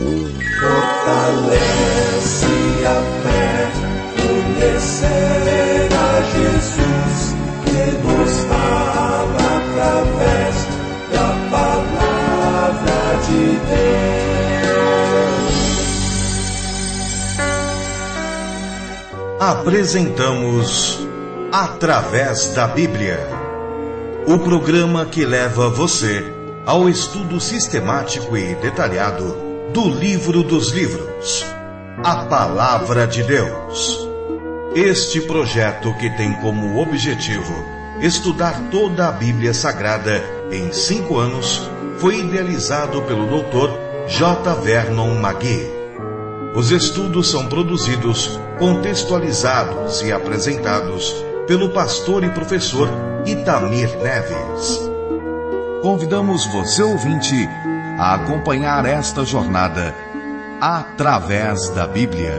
Fortalece a fé, conhecer a Jesus, que nos fala através da palavra de Deus. Apresentamos Através da Bíblia, o programa que leva você ao estudo sistemático e detalhado do livro dos livros, a Palavra de Deus. Este projeto, que tem como objetivo estudar toda a Bíblia Sagrada em 5 anos, foi idealizado pelo Dr. J. Vernon McGee. Os estudos são produzidos, contextualizados e apresentados pelo pastor e professor Itamir Neves. Convidamos você, ouvinte, a acompanhar esta jornada através da Bíblia.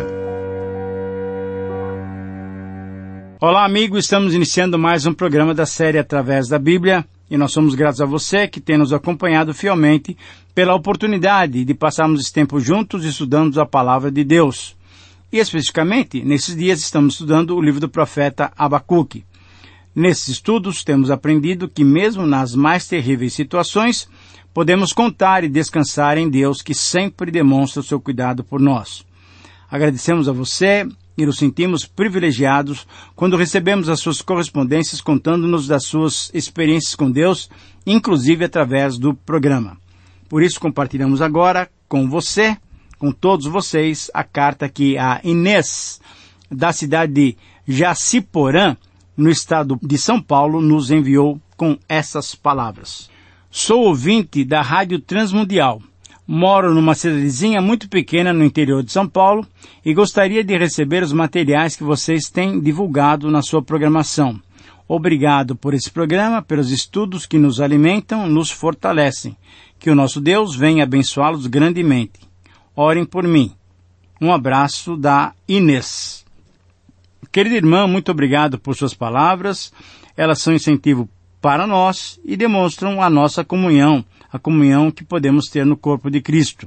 Olá, amigo, estamos iniciando mais um programa da série Através da Bíblia, e nós somos gratos a você que tem nos acompanhado fielmente pela oportunidade de passarmos esse tempo juntos estudando a Palavra de Deus. E especificamente, nesses dias estamos estudando o livro do profeta Abacuque. Nesses estudos temos aprendido que mesmo nas mais terríveis situações, podemos contar e descansar em Deus, que sempre demonstra o seu cuidado por nós. Agradecemos a você e nos sentimos privilegiados quando recebemos as suas correspondências contando-nos das suas experiências com Deus, inclusive através do programa. Por isso compartilhamos agora com você, com todos vocês, a carta que a Inês, da cidade de Jaciporã, no estado de São Paulo, nos enviou com essas palavras. Sou ouvinte da Rádio Transmundial. Moro numa cidadezinha muito pequena no interior de São Paulo e gostaria de receber os materiais que vocês têm divulgado na sua programação. Obrigado por esse programa, pelos estudos que nos alimentam, nos fortalecem. Que o nosso Deus venha abençoá-los grandemente. Orem por mim. Um abraço da Inês. Querida irmã, muito obrigado por suas palavras. Elas são incentivo para nós e demonstram a nossa comunhão, a comunhão que podemos ter no corpo de Cristo.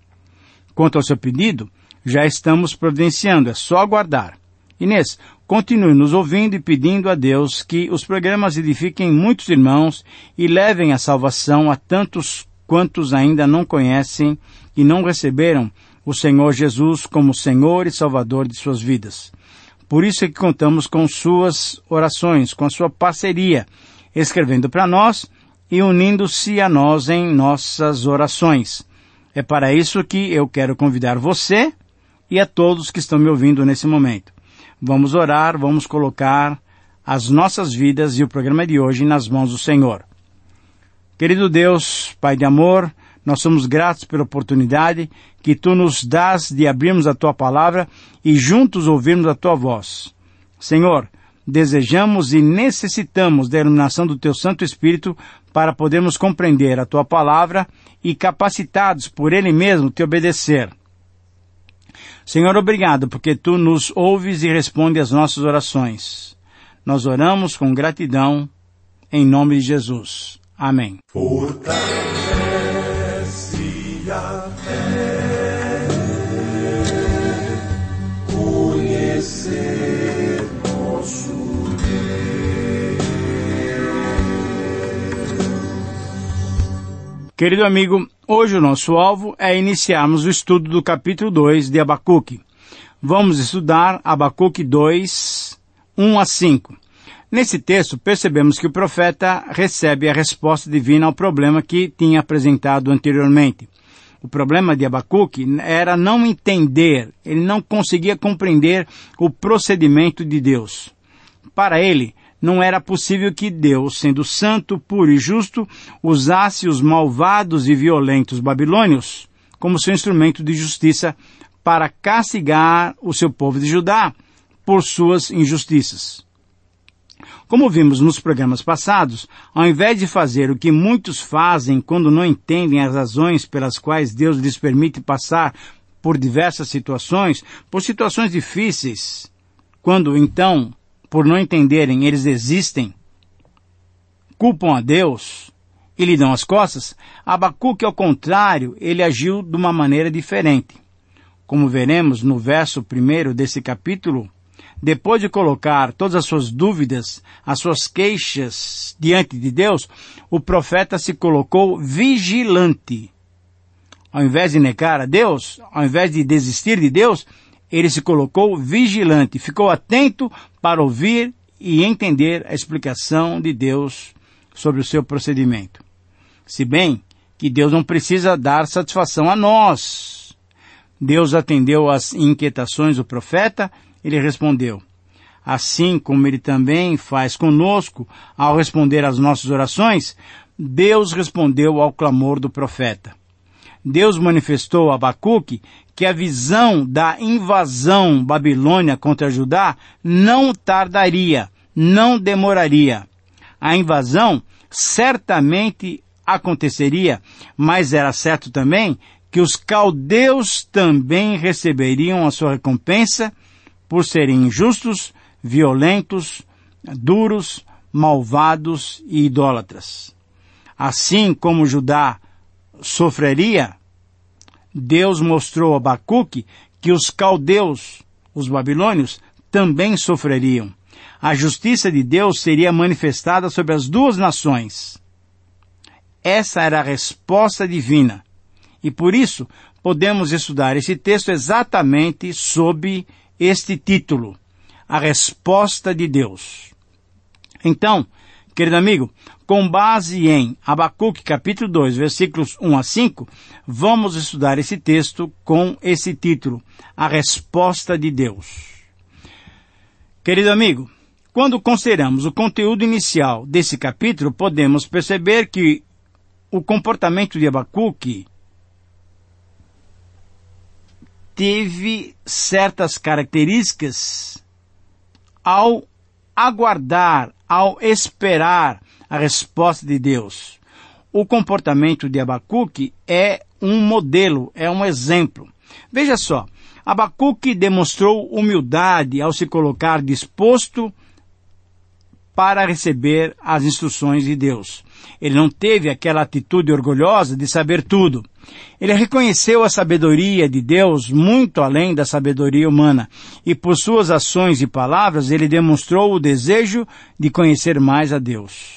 Quanto ao seu pedido, já estamos providenciando, é só aguardar. Inês, continue nos ouvindo e pedindo a Deus que os programas edifiquem muitos irmãos e levem a salvação a tantos quantos ainda não conhecem e não receberam o Senhor Jesus como Senhor e Salvador de suas vidas. Por isso é que contamos com suas orações, com a sua parceria, escrevendo para nós e unindo-se a nós em nossas orações. É para isso que eu quero convidar você e a todos que estão me ouvindo nesse momento. Vamos orar, vamos colocar as nossas vidas e o programa de hoje nas mãos do Senhor. Querido Deus, Pai de amor, nós somos gratos pela oportunidade que Tu nos dás de abrirmos a Tua palavra e juntos ouvirmos a Tua voz. Senhor, desejamos e necessitamos da iluminação do Teu Santo Espírito para podermos compreender a Tua palavra e, capacitados por Ele mesmo, Te obedecer. Senhor, obrigado porque Tu nos ouves e responde às nossas orações. Nós oramos com gratidão, em nome de Jesus. Amém. Fortalece a fé, conhecer nosso Deus. Querido amigo, hoje o nosso alvo é iniciarmos o estudo do capítulo 2 de Abacuque. Vamos estudar Abacuque 2, 1 a 5. Nesse texto, percebemos que o profeta recebe a resposta divina ao problema que tinha apresentado anteriormente. O problema de Abacuque era não entender, ele não conseguia compreender o procedimento de Deus. Para ele, não era possível que Deus, sendo santo, puro e justo, usasse os malvados e violentos babilônios como seu instrumento de justiça para castigar o seu povo de Judá por suas injustiças. Como vimos nos programas passados, ao invés de fazer o que muitos fazem quando não entendem as razões pelas quais Deus lhes permite passar por diversas situações, por situações difíceis, quando então, por não entenderem, eles desistem, culpam a Deus e lhe dão as costas, Abacuque, ao contrário, ele agiu de uma maneira diferente. Como veremos no verso 1 desse capítulo, depois de colocar todas as suas dúvidas, as suas queixas diante de Deus, o profeta se colocou vigilante. Ao invés de negar a Deus, ao invés de desistir de Deus, ele se colocou vigilante, ficou atento para ouvir e entender a explicação de Deus sobre o seu procedimento. Se bem que Deus não precisa dar satisfação a nós. Deus atendeu às inquietações do profeta, ele respondeu. Assim como ele também faz conosco ao responder às nossas orações, Deus respondeu ao clamor do profeta. Deus manifestou a Abacuque que a visão da invasão babilônia contra Judá não tardaria, não demoraria. A invasão certamente aconteceria, mas era certo também que os caldeus também receberiam a sua recompensa por serem injustos, violentos, duros, malvados e idólatras. Assim como Judá sofreria, Deus mostrou a Abacuque que os caldeus, os babilônios, também sofreriam. A justiça de Deus seria manifestada sobre as duas nações. Essa era a resposta divina. E por isso, podemos estudar esse texto exatamente sob este título, a resposta de Deus. Então, querido amigo, com base em Abacuque capítulo 2, versículos 1 a 5, vamos estudar esse texto com esse título, a resposta de Deus. Querido amigo, quando consideramos o conteúdo inicial desse capítulo, podemos perceber que o comportamento de Abacuque teve certas características ao aguardar, ao esperar a resposta de Deus. O comportamento de Abacuque é um modelo, é um exemplo. Veja só, Abacuque demonstrou humildade ao se colocar disposto para receber as instruções de Deus. Ele não teve aquela atitude orgulhosa de saber tudo. Ele reconheceu a sabedoria de Deus muito além da sabedoria humana, e por suas ações e palavras ele demonstrou o desejo de conhecer mais a Deus.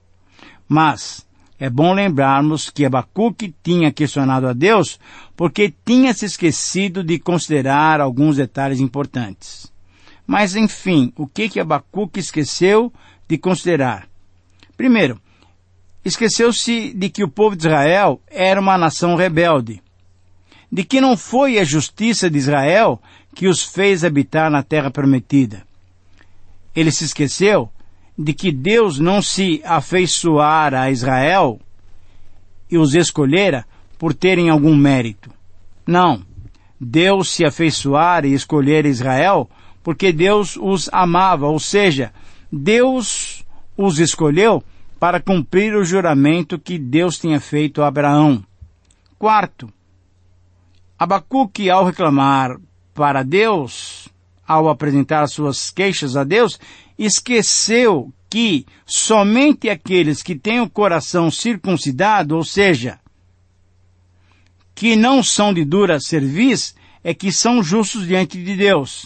Mas é bom lembrarmos que Abacuque tinha questionado a Deus porque tinha se esquecido de considerar alguns detalhes importantes. Mas, enfim, o que Abacuque esqueceu de considerar? Primeiro, esqueceu-se de que o povo de Israel era uma nação rebelde, de que não foi a justiça de Israel que os fez habitar na terra prometida. Ele se esqueceu de que Deus não se afeiçoara a Israel e os escolhera por terem algum mérito. Não, Deus se afeiçoara e escolhera Israel porque Deus os amava, ou seja, Deus os escolheu para cumprir o juramento que Deus tinha feito a Abraão. Quarto, Abacuque, ao reclamar para Deus, ao apresentar suas queixas a Deus, esqueceu que somente aqueles que têm o coração circuncidado, ou seja, que não são de dura cerviz, é que são justos diante de Deus.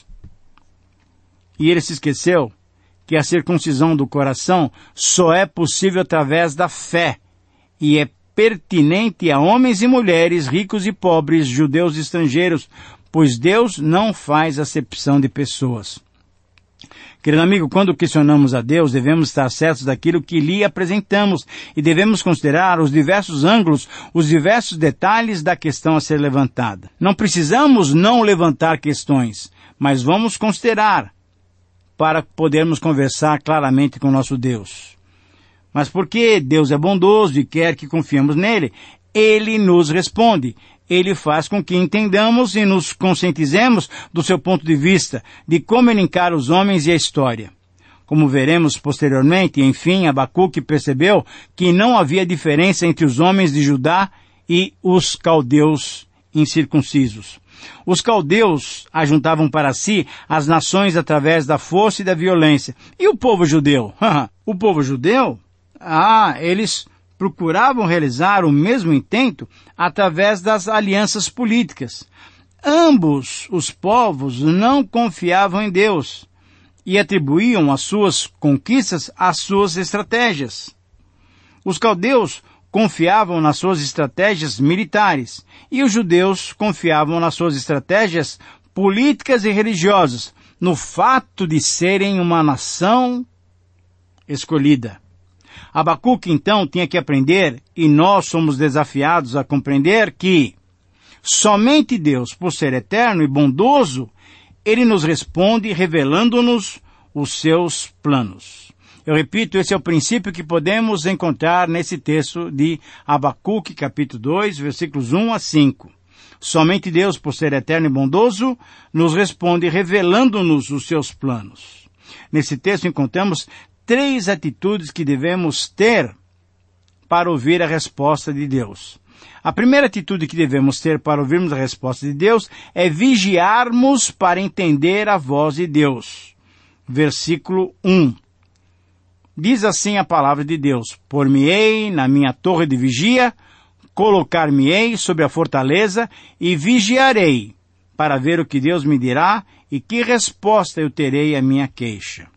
E ele se esqueceu que a circuncisão do coração só é possível através da fé, e é pertinente a homens e mulheres, ricos e pobres, judeus e estrangeiros, pois Deus não faz acepção de pessoas. Querido amigo, quando questionamos a Deus, devemos estar certos daquilo que lhe apresentamos e devemos considerar os diversos ângulos, os diversos detalhes da questão a ser levantada. Não precisamos não levantar questões, mas vamos considerar para podermos conversar claramente com nosso Deus. Mas porque Deus é bondoso e quer que confiemos nele, Ele nos responde. Ele faz com que entendamos e nos conscientizemos do seu ponto de vista, de como ele encara os homens e a história. Como veremos posteriormente, enfim, Abacuque percebeu que não havia diferença entre os homens de Judá e os caldeus incircuncisos. Os caldeus ajuntavam para si as nações através da força e da violência. E o povo judeu? O povo judeu? Eles procuravam realizar o mesmo intento através das alianças políticas. Ambos os povos não confiavam em Deus e atribuíam as suas conquistas às suas estratégias. Os caldeus confiavam nas suas estratégias militares e os judeus confiavam nas suas estratégias políticas e religiosas, no fato de serem uma nação escolhida. Abacuque, então, tinha que aprender, e nós somos desafiados a compreender que somente Deus, por ser eterno e bondoso, Ele nos responde revelando-nos os seus planos. Eu repito, esse é o princípio que podemos encontrar nesse texto de Abacuque, capítulo 2, versículos 1 a 5. Somente Deus, por ser eterno e bondoso, nos responde revelando-nos os seus planos. Nesse texto encontramos 3 atitudes que devemos ter para ouvir a resposta de Deus. A primeira atitude que devemos ter para ouvirmos a resposta de Deus é vigiarmos para entender a voz de Deus. Versículo 1. Diz assim a palavra de Deus: Pôr-me-ei na minha torre de vigia, colocar-me-ei sobre a fortaleza e vigiarei para ver o que Deus me dirá e que resposta eu terei à minha queixa.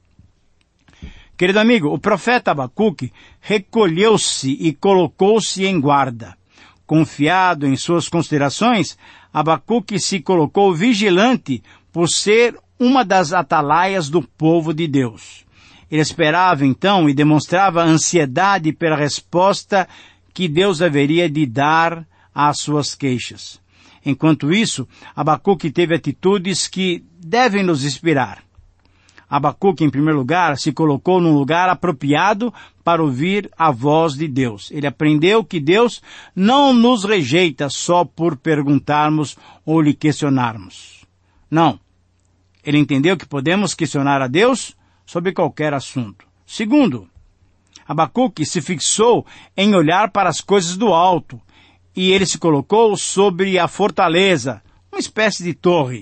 Querido amigo, o profeta Abacuque recolheu-se e colocou-se em guarda. Confiado em suas considerações, Abacuque se colocou vigilante por ser uma das atalaias do povo de Deus. Ele esperava então e demonstrava ansiedade pela resposta que Deus haveria de dar às suas queixas. Enquanto isso, Abacuque teve atitudes que devem nos inspirar. Abacuque, em primeiro lugar, se colocou num lugar apropriado para ouvir a voz de Deus. Ele aprendeu que Deus não nos rejeita só por perguntarmos ou lhe questionarmos. Não. Ele entendeu que podemos questionar a Deus sobre qualquer assunto. Segundo, Abacuque se fixou em olhar para as coisas do alto, e ele se colocou sobre a fortaleza, uma espécie de torre.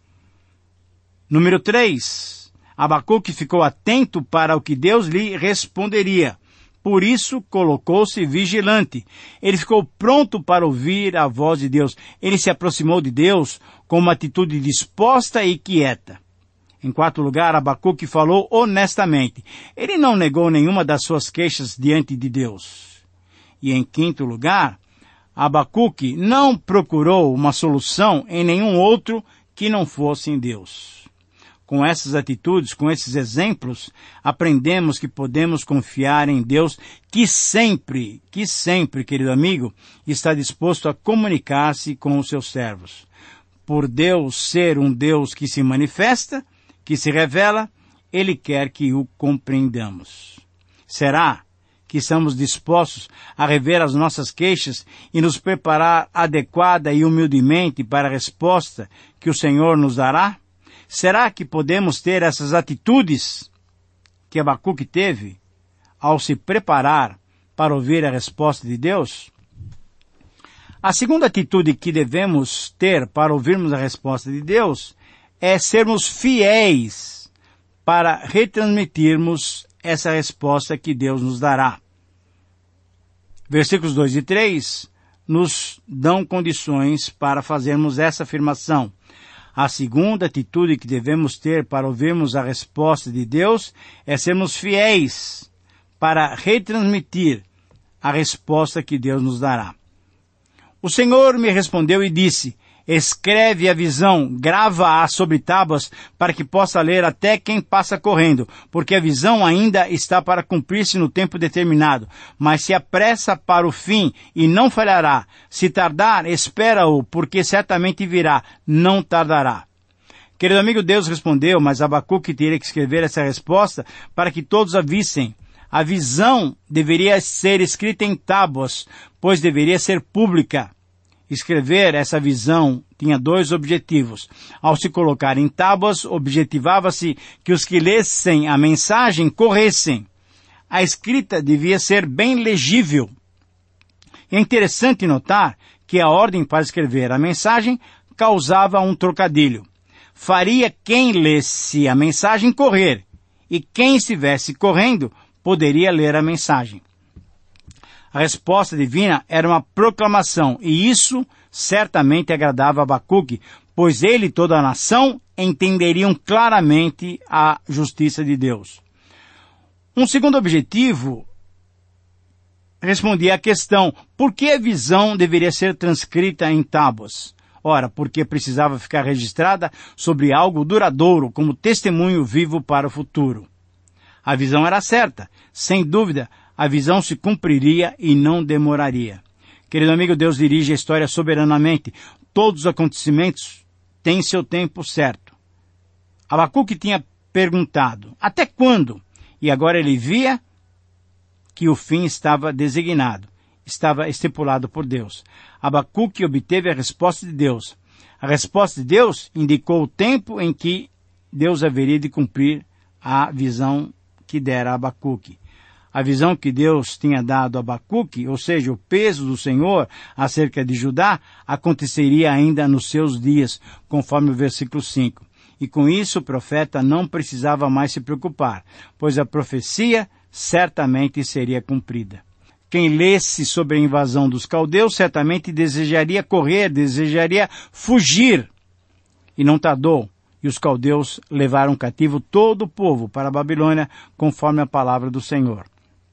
Número 3. Abacuque ficou atento para o que Deus lhe responderia. Por isso, colocou-se vigilante. Ele ficou pronto para ouvir a voz de Deus. Ele se aproximou de Deus com uma atitude disposta e quieta. Em quarto lugar, Abacuque falou honestamente. Ele não negou nenhuma das suas queixas diante de Deus. E em quinto lugar, Abacuque não procurou uma solução em nenhum outro que não fosse em Deus. Com essas atitudes, com esses exemplos, aprendemos que podemos confiar em Deus que sempre, querido amigo, está disposto a comunicar-se com os seus servos. Por Deus ser um Deus que se manifesta, que se revela, Ele quer que o compreendamos. Será que estamos dispostos a rever as nossas queixas e nos preparar adequada e humildemente para a resposta que o Senhor nos dará? Será que podemos ter essas atitudes que Abacuque teve ao se preparar para ouvir a resposta de Deus? A segunda atitude que devemos ter para ouvirmos a resposta de Deus é sermos fiéis para retransmitirmos essa resposta que Deus nos dará. Versículos 2 e 3 nos dão condições para fazermos essa afirmação. A segunda atitude que devemos ter para ouvirmos a resposta de Deus é sermos fiéis para retransmitir a resposta que Deus nos dará. O Senhor me respondeu e disse: escreve a visão, grava-a sobre tábuas, para que possa ler até quem passa correndo, porque a visão ainda está para cumprir-se no tempo determinado, mas se apressa para o fim e não falhará. Se tardar, espera-o, porque certamente virá, não tardará. Querido amigo, Deus respondeu, mas Abacuque teria que escrever essa resposta para que todos a vissem. A visão deveria ser escrita em tábuas, pois deveria ser pública. Escrever essa visão tinha 2 objetivos. Ao se colocar em tábuas, objetivava-se que os que lessem a mensagem corressem. A escrita devia ser bem legível. É interessante notar que a ordem para escrever a mensagem causava um trocadilho. Faria quem lesse a mensagem correr, e quem estivesse correndo poderia ler a mensagem. A resposta divina era uma proclamação, e isso certamente agradava a Abacuque, pois ele e toda a nação entenderiam claramente a justiça de Deus. Um segundo objetivo respondia à questão: por que a visão deveria ser transcrita em tábuas? Ora, porque precisava ficar registrada sobre algo duradouro, como testemunho vivo para o futuro. A visão era certa, sem dúvida, a visão se cumpriria e não demoraria. Querido amigo, Deus dirige a história soberanamente. Todos os acontecimentos têm seu tempo certo. Abacuque tinha perguntado: até quando? E agora ele via que o fim estava designado, estava estipulado por Deus. Abacuque obteve a resposta de Deus. A resposta de Deus indicou o tempo em que Deus haveria de cumprir a visão que dera a Abacuque. A visão que Deus tinha dado a Abacuque, ou seja, o peso do Senhor acerca de Judá, aconteceria ainda nos seus dias, conforme o versículo 5. E com isso o profeta não precisava mais se preocupar, pois a profecia certamente seria cumprida. Quem lesse sobre a invasão dos caldeus certamente desejaria correr, desejaria fugir. E não tardou, e os caldeus levaram cativo todo o povo para a Babilônia, conforme a palavra do Senhor.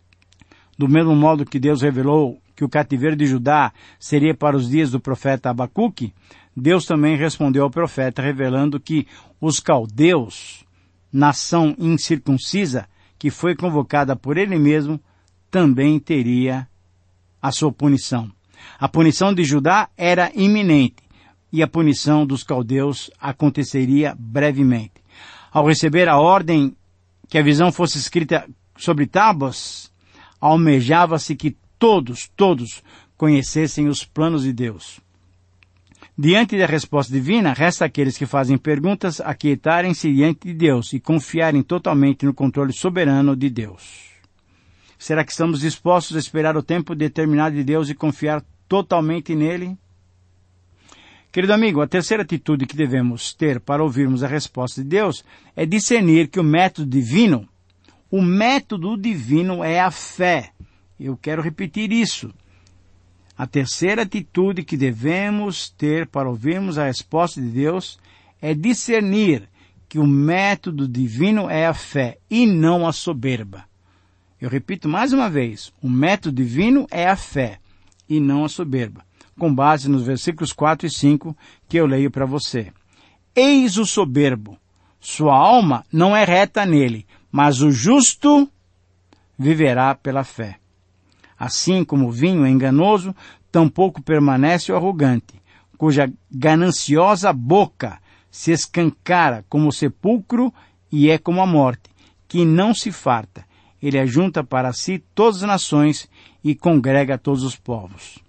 Do mesmo modo que Deus revelou que o cativeiro de Judá seria para os dias do profeta Abacuque, Deus também respondeu ao profeta, revelando que os caldeus, nação incircuncisa, que foi convocada por ele mesmo, também teria a sua punição. A punição de Judá era iminente, e a punição dos caldeus aconteceria brevemente. Ao receber a ordem que a visão fosse escrita sobre tábuas, almejava-se que todos conhecessem os planos de Deus. Diante da resposta divina, resta àqueles que fazem perguntas aquietarem-se diante de Deus e confiarem totalmente no controle soberano de Deus. Será que estamos dispostos a esperar o tempo determinado de Deus e confiar totalmente nele? Querido amigo, a terceira atitude que devemos ter para ouvirmos a resposta de Deus é discernir que o método divino é a fé. Eu quero repetir isso. A terceira atitude que devemos ter para ouvirmos a resposta de Deus é discernir que o método divino é a fé e não a soberba. Eu repito mais uma vez, o método divino é a fé e não a soberba, com base nos versículos 4 e 5 que eu leio para você. Eis o soberbo, sua alma não é reta nele, mas o justo viverá pela fé. Assim como o vinho é enganoso, tampouco permanece o arrogante, cuja gananciosa boca se escancara como o sepulcro e é como a morte, que não se farta. Ele ajunta para si todas as nações e congrega todos os povos.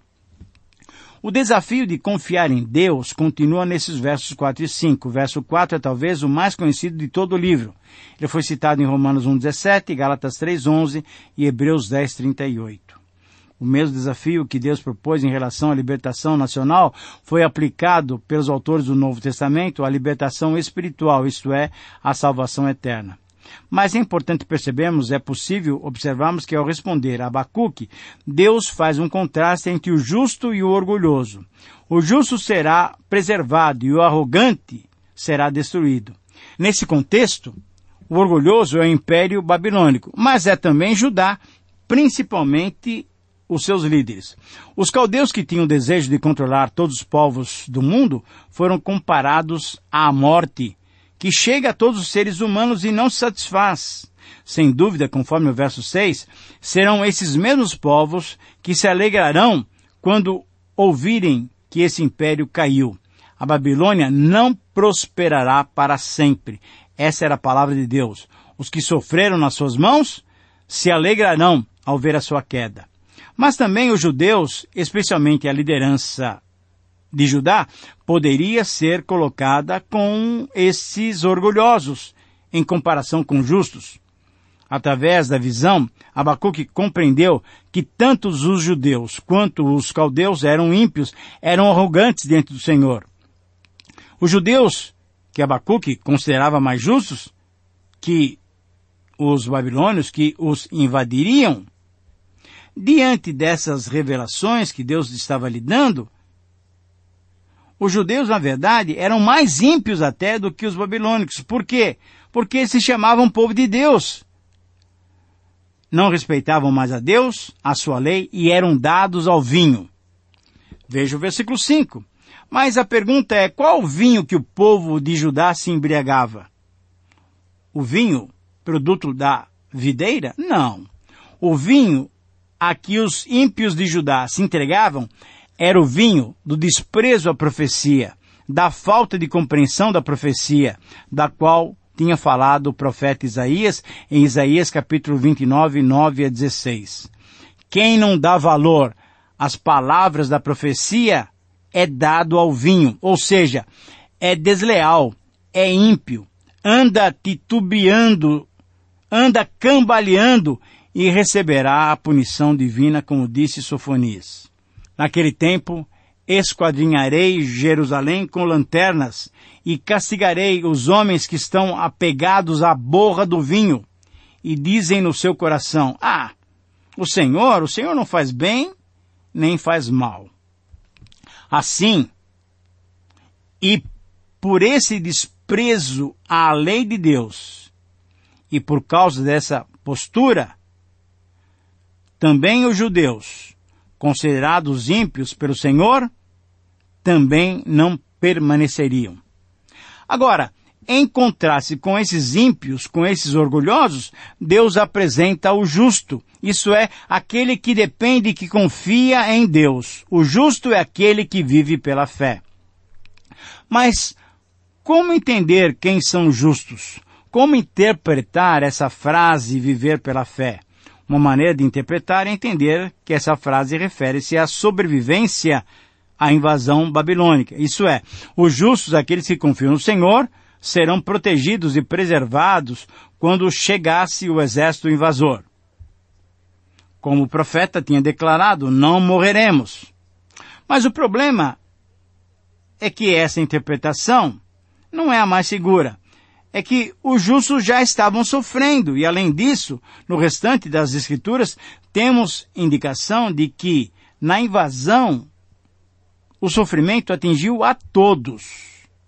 O desafio de confiar em Deus continua nesses versos 4 e 5. O verso 4 é talvez o mais conhecido de todo o livro. Ele foi citado em Romanos 1,17, Gálatas 3,11 e Hebreus 10,38. O mesmo desafio que Deus propôs em relação à libertação nacional foi aplicado pelos autores do Novo Testamento à libertação espiritual, isto é, à salvação eterna. Mas é importante percebermos, é possível observarmos que ao responder a Abacuque, Deus faz um contraste entre o justo e o orgulhoso. O justo será preservado e o arrogante será destruído. Nesse contexto, o orgulhoso é o Império Babilônico, mas é também Judá, principalmente os seus líderes. Os caldeus que tinham o desejo de controlar todos os povos do mundo foram comparados à morte, que chega a todos os seres humanos e não se satisfaz. Sem dúvida, conforme o verso 6, serão esses mesmos povos que se alegrarão quando ouvirem que esse império caiu. A Babilônia não prosperará para sempre. Essa era a palavra de Deus. Os que sofreram nas suas mãos se alegrarão ao ver a sua queda. Mas também os judeus, especialmente a liderança de Judá, poderia ser colocada com esses orgulhosos, em comparação com justos. Através da visão, Abacuque compreendeu que tanto os judeus quanto os caldeus eram ímpios, eram arrogantes diante do Senhor. Os judeus, que Abacuque considerava mais justos que os babilônios que os invadiriam, diante dessas revelações que Deus estava lhe dando, os judeus, na verdade, eram mais ímpios até do que os babilônicos. Por quê? Porque eles se chamavam povo de Deus. Não respeitavam mais a Deus, a sua lei, e eram dados ao vinho. Veja o versículo 5. Mas a pergunta é, qual o vinho que o povo de Judá se embriagava? O vinho, produto da videira? Não. O vinho a que os ímpios de Judá se entregavam era o vinho do desprezo à profecia, da falta de compreensão da profecia, da qual tinha falado o profeta Isaías, em Isaías capítulo 29, 9 a 16. Quem não dá valor às palavras da profecia é dado ao vinho, ou seja, é desleal, é ímpio, anda titubeando, anda cambaleando e receberá a punição divina, como disse Sofonias. Naquele tempo, esquadrinharei Jerusalém com lanternas e castigarei os homens que estão apegados à borra do vinho e dizem no seu coração, o Senhor não faz bem nem faz mal. Assim, e por esse desprezo à lei de Deus e por causa dessa postura, também os judeus, considerados ímpios pelo Senhor, também não permaneceriam. Agora, em contraste com esses ímpios, com esses orgulhosos, Deus apresenta o justo, isso é, aquele que depende e que confia em Deus. O justo é aquele que vive pela fé. Mas como entender quem são justos? Como interpretar essa frase viver pela fé? Uma maneira de interpretar é entender que essa frase refere-se à sobrevivência à invasão babilônica. Isso é, os justos, aqueles que confiam no Senhor, serão protegidos e preservados quando chegasse o exército invasor. Como o profeta tinha declarado, não morreremos. Mas o problema é que essa interpretação não é a mais segura. É que os justos já estavam sofrendo, e além disso, no restante das Escrituras, temos indicação de que, na invasão, o sofrimento atingiu a todos.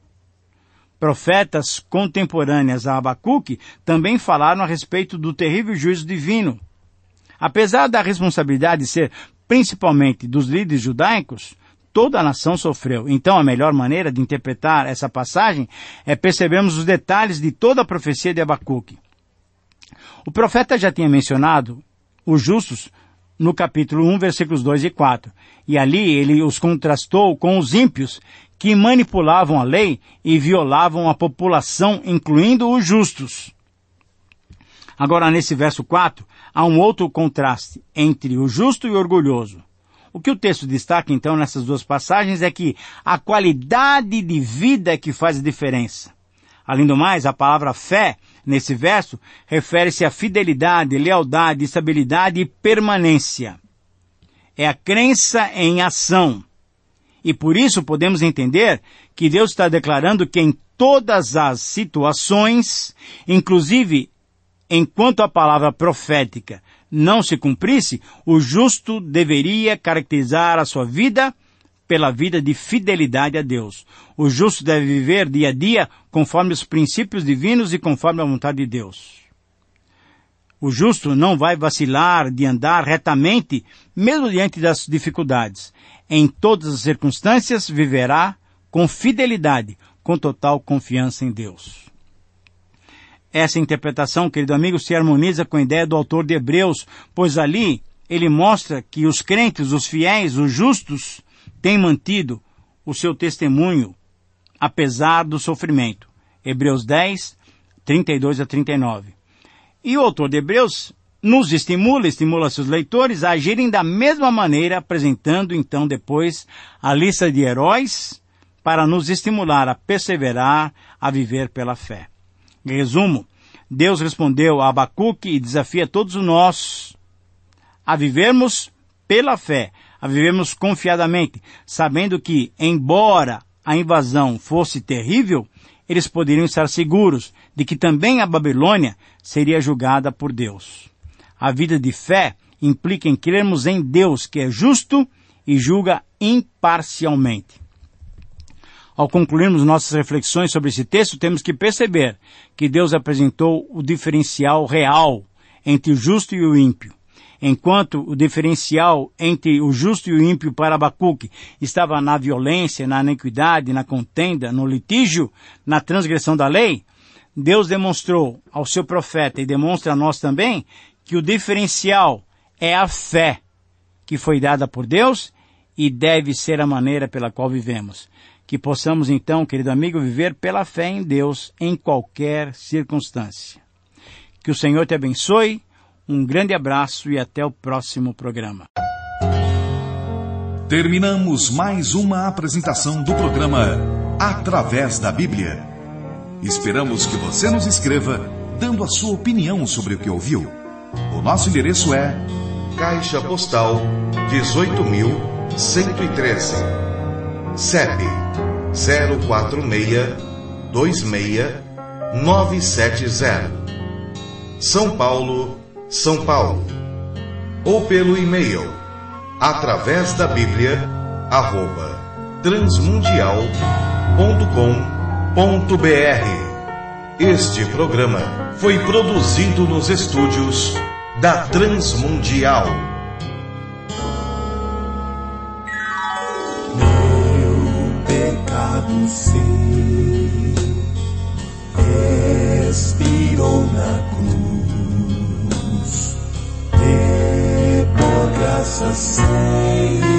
Profetas contemporâneas a Abacuque também falaram a respeito do terrível juízo divino. Apesar da responsabilidade ser principalmente dos líderes judaicos, toda a nação sofreu. Então, a melhor maneira de interpretar essa passagem é percebermos os detalhes de toda a profecia de Abacuque. O profeta já tinha mencionado os justos no capítulo 1, versículos 2 e 4. E ali ele os contrastou com os ímpios que manipulavam a lei e violavam a população, incluindo os justos. Agora, nesse verso 4, há um outro contraste entre o justo e o orgulhoso. O que o texto destaca, então, nessas duas passagens é que a qualidade de vida é que faz a diferença. Além do mais, a palavra fé, nesse verso, refere-se à fidelidade, lealdade, estabilidade e permanência. É a crença em ação. E por isso podemos entender que Deus está declarando que em todas as situações, inclusive enquanto a palavra profética não se cumprisse, o justo deveria caracterizar a sua vida pela vida de fidelidade a Deus. O justo deve viver dia a dia conforme os princípios divinos e conforme a vontade de Deus. O justo não vai vacilar de andar retamente, mesmo diante das dificuldades. Em todas as circunstâncias, viverá com fidelidade, com total confiança em Deus. Essa interpretação, querido amigo, se harmoniza com a ideia do autor de Hebreus, pois ali ele mostra que os crentes, os fiéis, os justos, têm mantido o seu testemunho, apesar do sofrimento. Hebreus 10, 32 a 39. E o autor de Hebreus nos estimula seus leitores a agirem da mesma maneira, apresentando então depois a lista de heróis para nos estimular a perseverar, a viver pela fé. Em resumo, Deus respondeu a Abacuque e desafia todos nós a vivermos pela fé, a vivermos confiadamente, sabendo que, embora a invasão fosse terrível, eles poderiam estar seguros de que também a Babilônia seria julgada por Deus. A vida de fé implica em crermos em Deus, que é justo e julga imparcialmente. Ao concluirmos nossas reflexões sobre esse texto, temos que perceber que Deus apresentou o diferencial real entre o justo e o ímpio. Enquanto o diferencial entre o justo e o ímpio para Abacuque estava na violência, na iniquidade, na contenda, no litígio, na transgressão da lei, Deus demonstrou ao seu profeta e demonstra a nós também que o diferencial é a fé que foi dada por Deus e deve ser a maneira pela qual vivemos. Que possamos então, querido amigo, viver pela fé em Deus em qualquer circunstância. Que o Senhor te abençoe. Um grande abraço e até o próximo programa. Terminamos mais uma apresentação do programa Através da Bíblia. Esperamos que você nos escreva dando a sua opinião sobre o que ouviu. O nosso endereço é Caixa Postal 18.113, CEP 04626-970, São Paulo, São Paulo. Ou pelo e-mail através da Bíblia @transmundial.com.br. Este programa foi produzido nos estúdios da Transmundial. Meu pecado sei, expirou na cruz, e por graça sei.